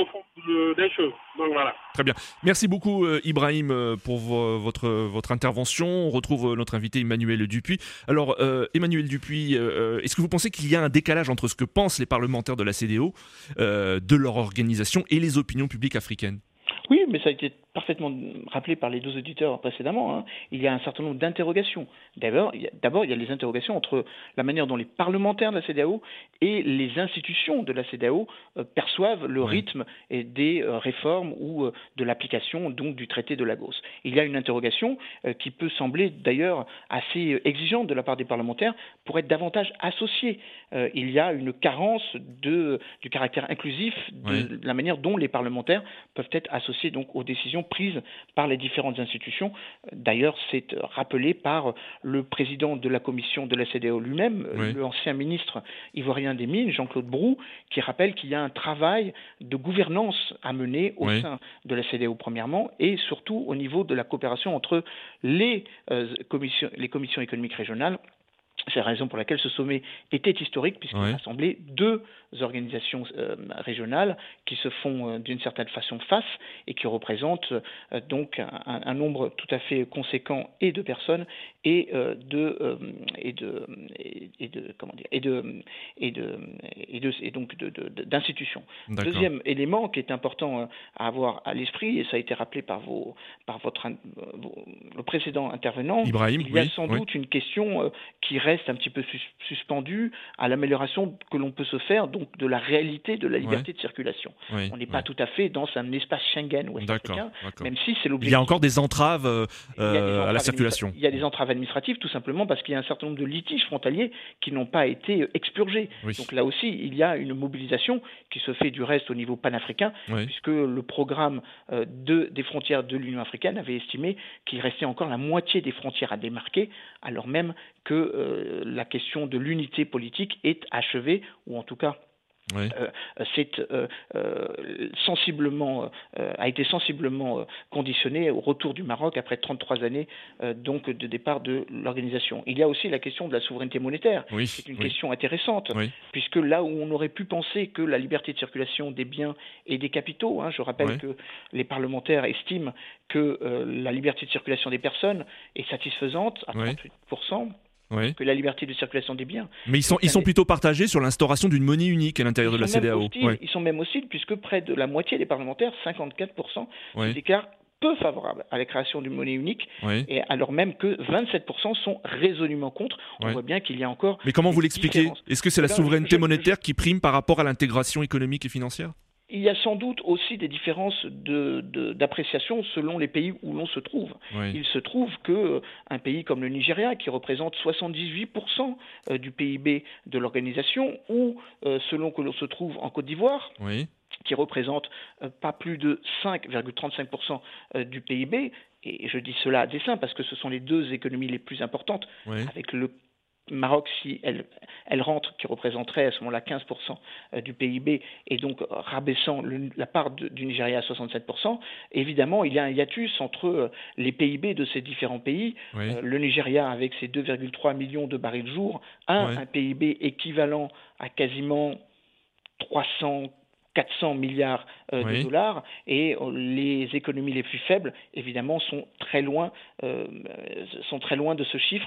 [SPEAKER 12] de, des choses. Donc voilà.
[SPEAKER 2] Très bien. Merci beaucoup euh, Ibrahim euh, pour vo- votre, votre intervention. On retrouve euh, notre invité Emmanuel Dupuis. Alors euh, Emmanuel Dupuis, euh, est-ce que vous pensez qu'il y a un décalage entre ce que pensent les parlementaires de la C E D A O, euh, de leur organisation et les opinions publiques africaines ?
[SPEAKER 11] Oui, mais ça a été parfaitement rappelé par les deux auditeurs précédemment. Hein. Il y a un certain nombre d'interrogations. D'abord il, y a, d'abord, il y a les interrogations entre la manière dont les parlementaires de la C E D A O et les institutions de la C E D A O euh, perçoivent le oui. rythme et des euh, réformes ou euh, de l'application donc du traité de Lagos. Il y a une interrogation euh, qui peut sembler d'ailleurs assez exigeante de la part des parlementaires pour être davantage associée. Euh, il y a une carence de, du caractère inclusif de oui. la manière dont les parlementaires peuvent être associés donc aux décisions prises par les différentes institutions. D'ailleurs, c'est rappelé par le président de la commission de la C E D A O lui-même, oui. l'ancien ministre ivoirien des Mines, Jean-Claude Brou, qui rappelle qu'il y a un travail de gouvernance à mener au oui. sein de la C E D A O premièrement et surtout au niveau de la coopération entre les, euh, commissions, les commissions économiques régionales. C'est la raison pour laquelle ce sommet était historique, puisqu'il ouais. rassemblait deux organisations euh, régionales qui se font euh, d'une certaine façon face et qui représentent euh, donc un, un nombre tout à fait conséquent et de personnes et euh, de euh, et de et, et de comment dire et de et de et, de, et donc de, de, de, d'institutions. D'accord. Deuxième élément qui est important euh, à avoir à l'esprit, et ça a été rappelé par vos par votre vos, le précédent intervenant,
[SPEAKER 2] Ibrahim,
[SPEAKER 11] il y a
[SPEAKER 2] oui,
[SPEAKER 11] sans
[SPEAKER 2] oui.
[SPEAKER 11] doute une question euh, qui reste un petit peu sus- suspendue à l'amélioration que l'on peut se faire donc de la réalité de la liberté ouais. de circulation. Oui, on n'est oui. pas tout à fait dans un espace Schengen ouest africain, même si c'est l'objectif.
[SPEAKER 2] Il y a encore des entraves, euh, des entraves à la circulation.
[SPEAKER 11] Il y a des entraves administratives tout simplement parce qu'il y a un certain nombre de litiges frontaliers qui n'ont pas été expurgés. Oui. Donc là aussi, il y a une mobilisation qui se fait du reste au niveau panafricain, oui. puisque le programme euh, de, des frontières de l'Union africaine avait estimé qu'il restait encore la moitié des frontières à démarquer, alors même que euh, la question de l'unité politique est achevée, ou en tout cas oui. euh, c'est euh, euh, sensiblement euh, a été sensiblement euh, conditionné au retour du Maroc après trente-trois années euh, donc de départ de l'organisation. Il y a aussi la question de la souveraineté monétaire,
[SPEAKER 2] oui.
[SPEAKER 11] c'est une
[SPEAKER 2] oui.
[SPEAKER 11] question intéressante,
[SPEAKER 2] oui.
[SPEAKER 11] puisque là où on aurait pu penser que la liberté de circulation des biens et des capitaux, hein, je rappelle oui. que les parlementaires estiment que euh, la liberté de circulation des personnes est satisfaisante à trente-huit pour cent. Oui. Que la liberté de circulation des biens.
[SPEAKER 2] Mais ils sont, ils sont plutôt partagés sur l'instauration d'une monnaie unique à l'intérieur de la C E D A O.
[SPEAKER 11] Hostiles, ouais. Ils sont même hostiles puisque près de la moitié des parlementaires, cinquante-quatre pour cent, oui. se déclarent peu favorables à la création d'une monnaie unique, oui. et alors même que vingt-sept pour cent sont résolument contre. On oui. voit bien qu'il y a encore.
[SPEAKER 2] Mais comment vous l'expliquez ? Est-ce que c'est la souveraineté je, je, monétaire je... qui prime par rapport à l'intégration économique et financière ?
[SPEAKER 11] Il y a sans doute aussi des différences de, de, d'appréciation selon les pays où l'on se trouve. Oui. Il se trouve qu'un pays comme le Nigeria, qui représente soixante-dix-huit pour cent du P I B de l'organisation, ou euh, selon que l'on se trouve en Côte d'Ivoire, oui. qui représente euh, pas plus de cinq virgule trente-cinq pour cent du P I B, et je dis cela à dessein parce que ce sont les deux économies les plus importantes, oui. avec le Maroc, si elle, elle rentre, qui représenterait à ce moment-là quinze pour cent du P I B, et donc rabaissant le, la part de, du Nigeria à soixante-sept pour cent, évidemment, il y a un hiatus entre les P I B de ces différents pays. Oui. Euh, le Nigeria, avec ses deux virgule trois millions de barils jour, a oui. un P I B équivalent à quasiment trois cents quatre cents milliards euh, oui. de dollars, et euh, les économies les plus faibles, évidemment, sont très loin, euh, sont très loin de ce chiffre.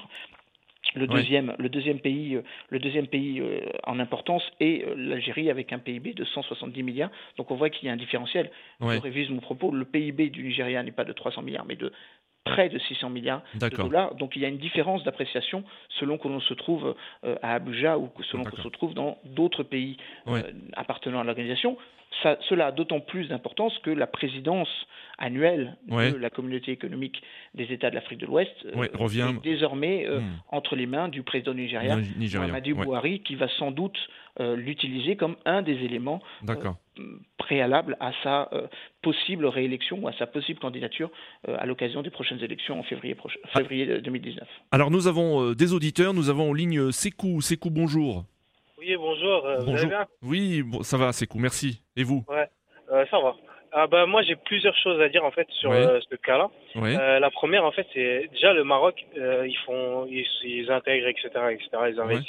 [SPEAKER 11] Le deuxième, oui. le deuxième pays, le deuxième pays euh, en importance est euh, l'Algérie avec un P I B de cent soixante-dix milliards. Donc on voit qu'il y a un différentiel. Oui. Je révise mon propos. Le P I B du Nigeria n'est pas de trois cents milliards, mais de près de six cents milliards D'accord. de dollars. Donc il y a une différence d'appréciation selon que l'on se trouve euh, à Abuja ou selon D'accord. qu'on se trouve dans d'autres pays oui. euh, appartenant à l'organisation. Ça, cela a d'autant plus d'importance que la présidence annuelle ouais. de la communauté économique des États de l'Afrique de l'Ouest
[SPEAKER 2] ouais, euh, revient...
[SPEAKER 11] est désormais euh, mmh. entre les mains du président du Nigeria, Muhammadu ouais. Buhari, qui va sans doute euh, l'utiliser comme un des éléments euh, préalables à sa euh, possible réélection ou à sa possible candidature euh, à l'occasion des prochaines élections en février, proche... février deux mille dix-neuf.
[SPEAKER 2] Alors nous avons euh, des auditeurs, nous avons en ligne Sekou. Sekou, bonjour.
[SPEAKER 13] Oui, bonjour, euh,
[SPEAKER 2] bonjour.
[SPEAKER 13] Vous allez bien ?
[SPEAKER 2] Oui, bon, ça va, Sekou, merci. Et vous ?
[SPEAKER 13] Ouais, euh, ça va. Ah bah, moi, j'ai plusieurs choses à dire en fait sur oui. euh, ce cas-là. Oui. Euh, la première, en fait, c'est déjà le Maroc, euh, ils font, ils, ils intègrent, et cetera, et cetera, ils investissent. Oui.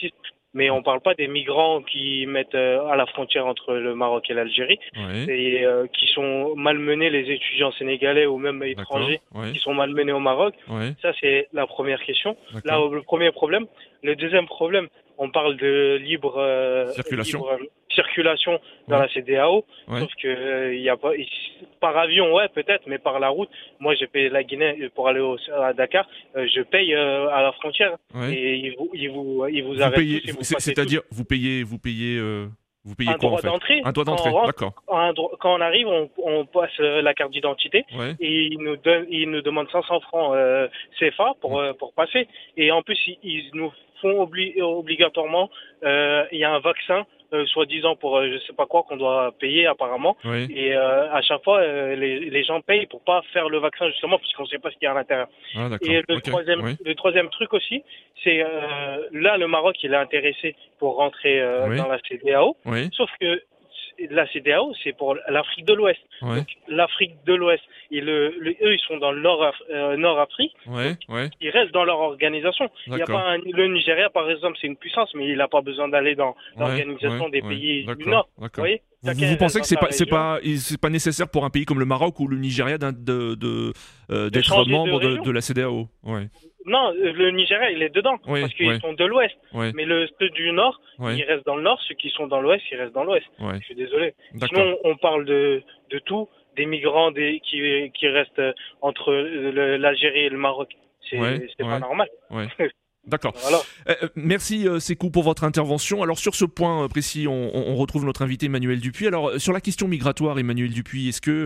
[SPEAKER 13] mais on ne parle pas des migrants qui mettent euh, à la frontière entre le Maroc et l'Algérie,
[SPEAKER 2] Ouais.
[SPEAKER 13] et euh, qui sont malmenés, les étudiants sénégalais ou même étrangers
[SPEAKER 2] ouais.
[SPEAKER 13] qui sont malmenés au Maroc.
[SPEAKER 2] Ouais.
[SPEAKER 13] Ça, c'est la première question.
[SPEAKER 2] D'accord.
[SPEAKER 13] Là, le premier problème. Le deuxième problème, on parle de libre, euh,
[SPEAKER 2] Circulation.
[SPEAKER 13] libre, euh, circulation dans
[SPEAKER 2] Ouais.
[SPEAKER 13] la C D A O,
[SPEAKER 2] Ouais.
[SPEAKER 13] sauf que euh, il y a pas, il- par avion, ouais, peut-être, mais par la route, moi j'ai payé la Guinée pour aller au, à Dakar, euh, je paye euh, à la frontière,
[SPEAKER 2] Ouais.
[SPEAKER 13] et ils vous, ils vous, ils vous
[SPEAKER 2] Vous
[SPEAKER 13] arrêtent
[SPEAKER 2] payez,
[SPEAKER 13] tous et vous
[SPEAKER 2] c'est-
[SPEAKER 13] passez
[SPEAKER 2] c'est-à-dire, vous payez, vous payez, euh, vous payez
[SPEAKER 13] un
[SPEAKER 2] quoi en
[SPEAKER 13] droit
[SPEAKER 2] fait
[SPEAKER 13] d'entrée.
[SPEAKER 2] Un droit
[SPEAKER 13] Quand
[SPEAKER 2] d'entrée,
[SPEAKER 13] on rentre,
[SPEAKER 2] d'accord.
[SPEAKER 13] un dro- Quand on arrive, on, on passe euh, la carte d'identité,
[SPEAKER 2] Ouais.
[SPEAKER 13] et ils nous donnent, ils nous demandent cinq cents francs euh, C F A pour euh, pour passer. Et en plus, ils, ils nous font obli- obligatoirement, euh, il y a un vaccin, euh, soi-disant pour euh, je sais pas quoi qu'on doit payer apparemment.
[SPEAKER 2] Ouais.
[SPEAKER 13] Et euh, à chaque fois, euh, les, les gens payent pour pas faire le vaccin justement puisqu'on sait pas ce qu'il y a à l'intérieur.
[SPEAKER 2] Ah, d'accord.
[SPEAKER 13] Et le
[SPEAKER 2] Ok.
[SPEAKER 13] troisième,
[SPEAKER 2] Ouais.
[SPEAKER 13] le troisième truc aussi, c'est euh, là le Maroc il est intéressé pour rentrer euh,
[SPEAKER 2] Oui.
[SPEAKER 13] dans la C D A O,
[SPEAKER 2] Oui.
[SPEAKER 13] sauf que la C D A O c'est pour l'Afrique de l'Ouest.
[SPEAKER 2] Ouais.
[SPEAKER 13] Donc l'Afrique de l'Ouest, et le, le- eux ils sont dans le Nord, Af- euh, Nord Afrique,
[SPEAKER 2] Ouais. Ouais.
[SPEAKER 13] ils restent dans leur organisation. Il y a
[SPEAKER 2] D'accord.
[SPEAKER 13] pas un- le Nigeria par exemple c'est une puissance, mais il n'a pas besoin d'aller dans l'organisation
[SPEAKER 2] ouais,
[SPEAKER 13] des
[SPEAKER 2] ouais.
[SPEAKER 13] pays
[SPEAKER 2] D'accord,
[SPEAKER 13] du Nord.
[SPEAKER 2] d'accord.
[SPEAKER 13] Vous voyez
[SPEAKER 2] Vous,
[SPEAKER 13] Chacun
[SPEAKER 2] vous
[SPEAKER 13] reste
[SPEAKER 2] pensez
[SPEAKER 13] dans
[SPEAKER 2] que c'est
[SPEAKER 13] sa
[SPEAKER 2] pas, c'est
[SPEAKER 13] région.
[SPEAKER 2] pas, c'est pas nécessaire pour un pays comme le Maroc ou le Nigeria d'un- de, de, euh, d'être
[SPEAKER 13] changer de
[SPEAKER 2] membre de,
[SPEAKER 13] région.
[SPEAKER 2] de la C D A O. Ouais.
[SPEAKER 13] Non, le Nigeria, il est dedans,
[SPEAKER 2] Oui,
[SPEAKER 13] parce qu'ils
[SPEAKER 2] ouais.
[SPEAKER 13] sont de l'Ouest.
[SPEAKER 2] Ouais.
[SPEAKER 13] Mais le, ceux du Nord,
[SPEAKER 2] Ouais.
[SPEAKER 13] ils restent dans le Nord. Ceux qui sont dans l'Ouest, ils restent dans l'Ouest.
[SPEAKER 2] Ouais.
[SPEAKER 13] Je suis désolé.
[SPEAKER 2] D'accord.
[SPEAKER 13] Sinon, on parle de, de tout, des migrants des, qui, qui restent entre le- l'Algérie et le Maroc. C'est
[SPEAKER 2] Ouais,
[SPEAKER 13] c'est
[SPEAKER 2] ouais,
[SPEAKER 13] pas normal.
[SPEAKER 2] ouais. D'accord.
[SPEAKER 13] Voilà.
[SPEAKER 2] Euh, euh, merci euh, Sékou pour votre intervention. Alors sur ce point euh, précis, on, on- on retrouve notre invité Emmanuel Dupuis. Alors euh, sur la question migratoire, Emmanuel Dupuis, est-ce que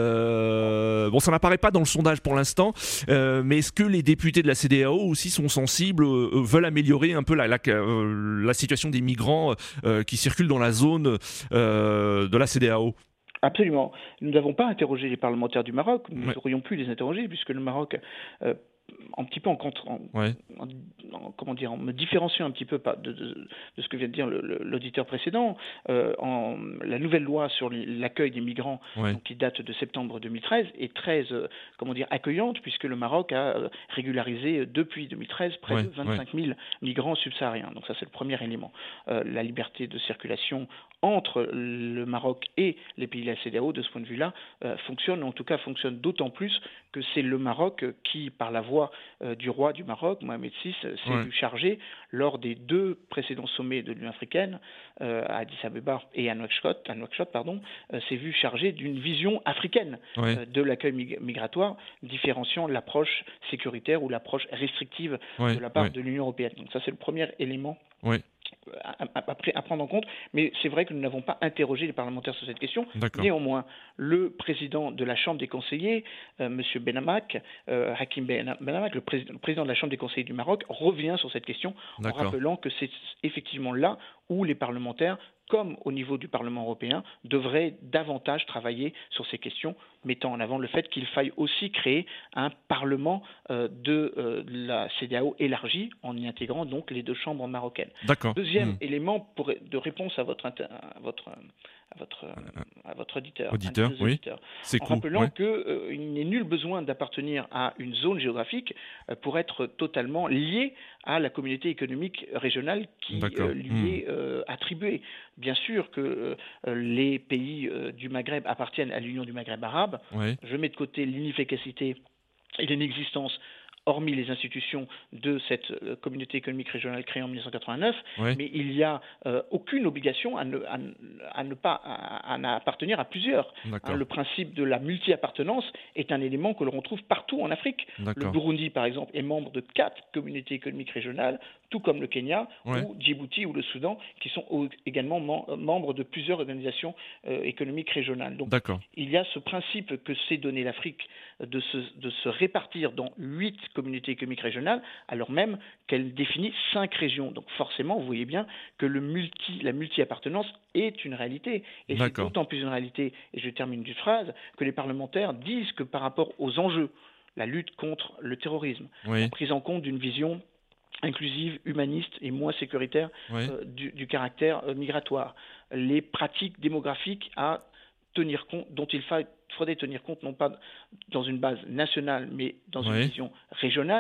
[SPEAKER 2] euh, bon, ça n'apparaît pas dans le sondage pour l'instant, euh, mais est-ce que les députés de la C D A O aussi sont sensibles, euh, veulent améliorer un peu la, la, euh, la situation des migrants euh, qui circulent dans la zone euh, de la C D A O?
[SPEAKER 11] Absolument. Nous n'avons pas interrogé les parlementaires du Maroc, nous
[SPEAKER 2] Ouais.
[SPEAKER 11] aurions pu les interroger, puisque le Maroc, euh, un petit peu en, contre, en,
[SPEAKER 2] Ouais.
[SPEAKER 11] en- en- comment dire, en me différenciant un petit peu pas de, de, de ce que vient de dire le- le- l'auditeur précédent, euh, en, la nouvelle loi sur l'accueil des migrants,
[SPEAKER 2] Ouais.
[SPEAKER 11] donc, qui date de septembre deux mille treize, est très, euh, comment dire, accueillante, puisque le Maroc a euh, régularisé euh, depuis deux mille treize près
[SPEAKER 2] Ouais,
[SPEAKER 11] de vingt-cinq mille migrants subsahariens. Donc ça, c'est le premier élément. Euh, la liberté de circulation entre le Maroc et les pays de la C D A O, de ce point de vue-là, euh, fonctionne, en tout cas fonctionne d'autant plus que c'est le Maroc euh, qui, par la voix euh, du roi du Maroc, Mohamed six, euh, s'est
[SPEAKER 2] Ouais.
[SPEAKER 11] vu chargé lors des deux précédents sommets de l'Union africaine, euh, à Addis Abeba et à Nouakchott, à Nouakchott pardon, euh, s'est vu chargé d'une vision africaine
[SPEAKER 2] Ouais.
[SPEAKER 11] euh, de l'accueil mig- migratoire, différenciant l'approche sécuritaire ou l'approche restrictive
[SPEAKER 2] Ouais,
[SPEAKER 11] de la part
[SPEAKER 2] ouais.
[SPEAKER 11] de l'Union européenne. Donc ça, c'est le premier élément
[SPEAKER 2] Ouais.
[SPEAKER 11] à, à- à- à prendre en compte, mais c'est vrai que nous n'avons pas interrogé les parlementaires sur cette question.
[SPEAKER 2] D'accord.
[SPEAKER 11] Néanmoins, le président de la Chambre des conseillers, euh, M. Benamak, euh, Hakim Ben- Benamak, le, président- le président de la Chambre des conseillers du Maroc, revient sur cette question en
[SPEAKER 2] D'accord.
[SPEAKER 11] rappelant que c'est effectivement là où les parlementaires, comme au niveau du Parlement européen, devraient davantage travailler sur ces questions, mettant en avant le fait qu'il faille aussi créer un Parlement euh, de euh, la C D A O élargi, en y intégrant donc les deux chambres marocaines.
[SPEAKER 2] D'accord.
[SPEAKER 11] Deuxième
[SPEAKER 2] Hmm.
[SPEAKER 11] élément pour, de réponse à votre, inter- à votre, à votre, à votre auditeur,
[SPEAKER 2] Auditeur,
[SPEAKER 11] un de nos
[SPEAKER 2] oui.
[SPEAKER 11] auditeurs,
[SPEAKER 2] C'est
[SPEAKER 11] en
[SPEAKER 2] cool.
[SPEAKER 11] rappelant
[SPEAKER 2] Ouais.
[SPEAKER 11] qu'il euh, n'est nul besoin d'appartenir à une zone géographique euh, pour être totalement lié à la communauté économique régionale qui
[SPEAKER 2] D'accord.
[SPEAKER 11] euh, lui
[SPEAKER 2] Hmm.
[SPEAKER 11] est euh, attribuée. Bien sûr que euh, les pays euh, du Maghreb appartiennent à l'Union du Maghreb arabe.
[SPEAKER 2] Ouais.
[SPEAKER 11] Je mets de côté l'inefficacité et l'inexistence, hormis les institutions de cette euh, communauté économique régionale créée en mille neuf cent quatre-vingt-neuf,
[SPEAKER 2] Ouais.
[SPEAKER 11] mais il n'y a euh, aucune obligation à ne, à, ne- à ne pas à, à appartenir à plusieurs.
[SPEAKER 2] D'accord.
[SPEAKER 11] Hein, le principe de la multi-appartenance est un élément que l'on retrouve partout en Afrique. Le
[SPEAKER 2] D'accord.
[SPEAKER 11] Burundi, par exemple, est membre de quatre communautés économiques régionales, tout comme le Kenya,
[SPEAKER 2] Ouais.
[SPEAKER 11] ou Djibouti ou le Soudan, qui sont au- également mem- membres de plusieurs organisations euh, économiques régionales. Donc,
[SPEAKER 2] D'accord.
[SPEAKER 11] il y a ce principe que s'est donné l'Afrique de se, de se répartir dans huit communautés économiques régionales, alors même qu'elle définit cinq régions. Donc forcément, vous voyez bien que le multi, la multi-appartenance est une réalité. Et c'est
[SPEAKER 2] D'accord.
[SPEAKER 11] d'autant plus une réalité, et je termine d'une phrase, que les parlementaires disent que par rapport aux enjeux, la lutte contre le terrorisme,
[SPEAKER 2] Oui.
[SPEAKER 11] la prise en compte d'une vision inclusive, humaniste et moins sécuritaire
[SPEAKER 2] Oui.
[SPEAKER 11] euh, du, du caractère euh, migratoire, les pratiques démographiques à tenir compte, dont il fa- faudrait tenir compte non pas dans une base nationale, mais dans
[SPEAKER 2] Oui.
[SPEAKER 11] une vision régionale,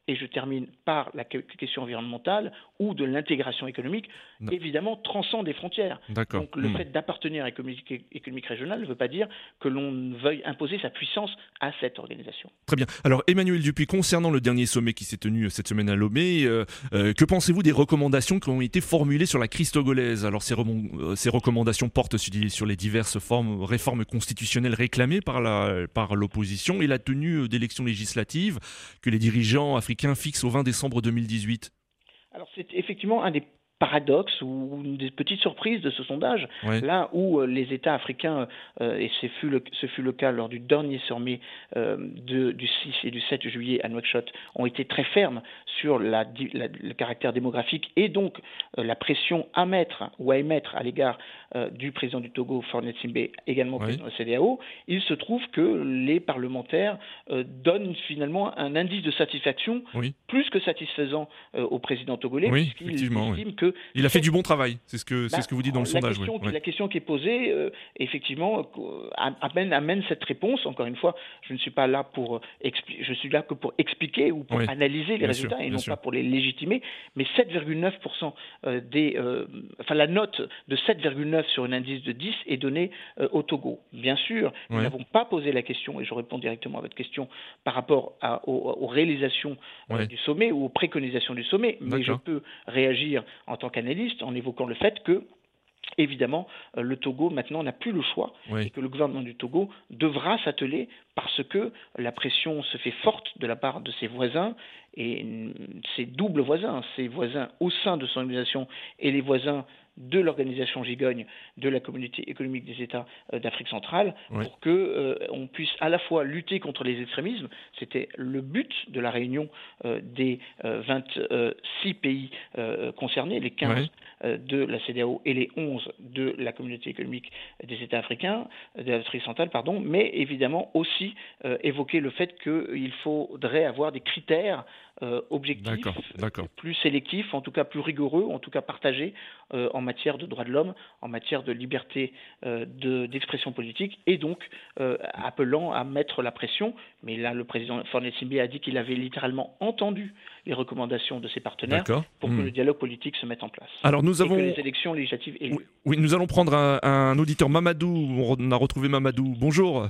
[SPEAKER 11] et je termine par la question environnementale ou de l'intégration économique, non. évidemment, transcende des frontières.
[SPEAKER 2] D'accord.
[SPEAKER 11] Donc le
[SPEAKER 2] mmh.
[SPEAKER 11] fait d'appartenir à l'économique économique régionale ne veut pas dire que l'on veuille imposer sa puissance à cette organisation.
[SPEAKER 2] Très bien. Alors Emmanuel Dupuis, concernant le dernier sommet qui s'est tenu cette semaine à Lomé, euh, euh, que pensez-vous des recommandations qui ont été formulées sur la crise togolaise? Alors ces, remon- ces recommandations portent sur les diverses formes, réformes constitutionnelles réclamées par, la, par l'opposition et la tenue d'élections législatives que les dirigeants africains fixent au vingt décembre deux mille dix-huit.
[SPEAKER 11] Alors c'est effectivement un des paradoxes ou une des petites surprises de ce sondage, ouais. là où euh, les États africains, euh, et ce fut, le, ce fut le cas lors du dernier sommet euh, de, du six et du sept juillet à Nouakchott, ont été très fermes sur la, la, le caractère démographique et donc euh, la pression à mettre ou à émettre à l'égard euh, du président du Togo, Faure Gnassingbe, également ouais. président de la C E D A O. Il se trouve que les parlementaires euh, donnent finalement un indice de satisfaction oui. plus que satisfaisant euh, au président togolais,
[SPEAKER 2] oui,
[SPEAKER 11] puisqu'il estime
[SPEAKER 2] oui.
[SPEAKER 11] que
[SPEAKER 2] il a fait du bon travail, c'est ce que, bah, c'est ce que vous dites dans le
[SPEAKER 11] la
[SPEAKER 2] sondage.
[SPEAKER 11] Question,
[SPEAKER 2] oui.
[SPEAKER 11] La question qui est posée, euh, effectivement, euh, amène, amène cette réponse. Encore une fois, je ne suis pas là pour expliquer, je suis là que pour expliquer ou pour oui. analyser les bien résultats sûr, et non sûr. pas pour les légitimer. Mais sept virgule neuf pour cent des, euh, enfin la note de sept virgule neuf sur un indice de dix est donnée euh, au Togo. Bien sûr, oui. nous n'avons pas posé la question, et je réponds directement à votre question par rapport à, aux, aux réalisations euh, oui. du sommet ou aux préconisations du sommet, mais D'accord. je peux réagir en tant qu'analyste en évoquant le fait que, évidemment, le Togo maintenant n'a plus le choix oui. et que le gouvernement du Togo devra s'atteler parce que la pression se fait forte de la part de ses voisins et ses doubles voisins, ses voisins au sein de son organisation et les voisins de l'organisation Gigogne, de la communauté économique des États d'Afrique centrale, oui. pour qu'on euh, puisse à la fois lutter contre les extrémismes. C'était le but de la réunion euh, des euh, vingt-six pays euh, concernés, les quinze oui. euh, de la C E D A O et les onze de la communauté économique des États africains, de l'Afrique centrale, pardon, mais évidemment aussi euh, évoquer le fait qu'il faudrait avoir des critères Euh, objectifs,
[SPEAKER 2] d'accord, d'accord.
[SPEAKER 11] plus sélectifs, en tout cas plus rigoureux, en tout cas partagés euh, en matière de droits de l'homme, en matière de liberté euh, de, d'expression politique, et donc euh, appelant à mettre la pression. Mais là, le président Faure Gnassingbe a dit qu'il avait littéralement entendu les recommandations de ses partenaires d'accord. pour mmh. que le dialogue politique se mette en place.
[SPEAKER 2] Alors nous
[SPEAKER 11] et
[SPEAKER 2] avons
[SPEAKER 11] que les élections législatives aient lieu.
[SPEAKER 2] Oui, oui, nous allons prendre un, un auditeur, Mamadou. On a retrouvé Mamadou. Bonjour.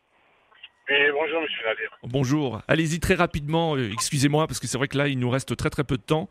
[SPEAKER 14] Et bonjour, monsieur Nadir.
[SPEAKER 2] Bonjour. Allez-y très rapidement, euh, excusez-moi, parce que c'est vrai que là, il nous reste très très peu de temps.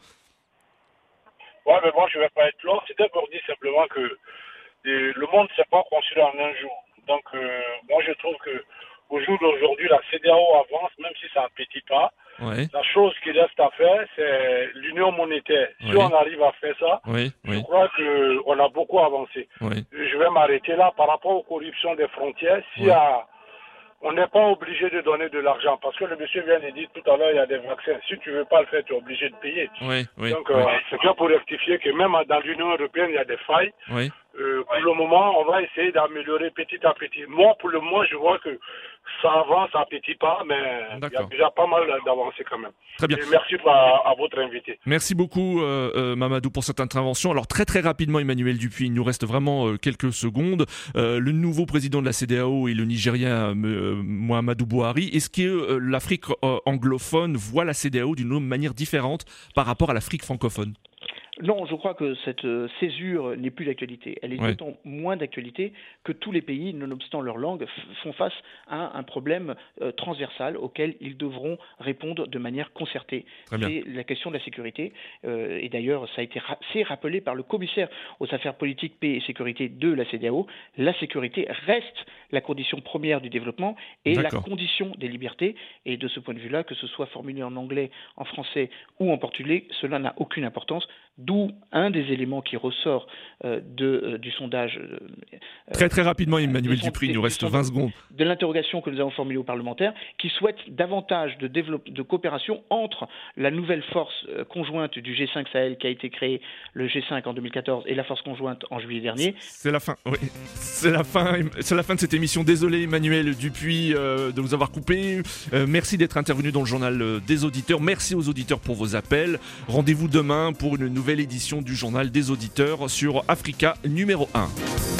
[SPEAKER 14] Ouais, mais bon, je ne vais pas être long. C'était pour dire simplement que euh, le monde ne s'est pas construit en un jour. Donc, euh, moi, je trouve qu'au jour d'aujourd'hui, la C E D A O avance, même si c'est un petit pas. Ouais. La chose qui reste à faire, c'est l'union monétaire. Si ouais. on arrive à faire ça, ouais. je ouais. crois qu'on a beaucoup avancé. Ouais. Je vais m'arrêter là par rapport aux corruptions des frontières. Si ouais. à On n'est pas obligé de donner de l'argent parce que le monsieur vient de dire tout à l'heure il y a des vaccins. Si tu ne veux pas le faire, tu es obligé de payer.
[SPEAKER 2] Oui, oui,
[SPEAKER 14] Donc, euh, oui. c'est bien pour rectifier que même dans l'Union européenne, il y a des failles. Oui. Euh, pour oui. le moment, on va essayer d'améliorer petit à petit. Moi, pour le moment, je vois que ça avance à petits pas, mais D'accord. il y a déjà pas mal d'avancées quand même.
[SPEAKER 2] Très bien.
[SPEAKER 14] Et merci à, à votre invité.
[SPEAKER 2] Merci beaucoup, euh, euh, Mamadou, pour cette intervention. Alors, très très rapidement, Emmanuel Dupuis, il nous reste vraiment euh, quelques secondes. Euh, le nouveau président de la C E D A O est le Nigérien euh, Muhammadu Buhari. Est-ce que euh, l'Afrique euh, anglophone voit la C E D A O d'une manière différente par rapport à l'Afrique francophone ?
[SPEAKER 11] Non, je crois que cette euh, césure n'est plus d'actualité. Elle est ouais. d'autant moins d'actualité que tous les pays, nonobstant leur langue, f- font face à un problème euh, transversal auquel ils devront répondre de manière concertée. C'est la question de la sécurité. Euh, et d'ailleurs, ça a été ra- c'est rappelé par le commissaire aux affaires politiques, paix et sécurité de la C E D A O. La sécurité reste la condition première du développement et D'accord. la condition des libertés. Et de ce point de vue-là, que ce soit formulé en anglais, en français ou en portugais, cela n'a aucune importance. D'où un des éléments qui ressort euh, de, euh, du sondage. Euh,
[SPEAKER 2] très très rapidement, Emmanuel Dupuis, il nous reste vingt secondes.
[SPEAKER 11] De l'interrogation que nous avons formulée aux parlementaires, qui souhaitent davantage de, développe, de coopération entre la nouvelle force euh, conjointe du G cinq Sahel qui a été créée, le G cinq en deux mille quatorze, et la force conjointe en juillet dernier.
[SPEAKER 2] C'est la fin, oui. C'est la fin, c'est la fin de cette émission. Désolé, Emmanuel Dupuis, euh, de vous avoir coupé. Euh, merci d'être intervenu dans le journal euh, des auditeurs. Merci aux auditeurs pour vos appels. Rendez-vous demain pour une nouvelle édition du journal des auditeurs sur Africa numéro un.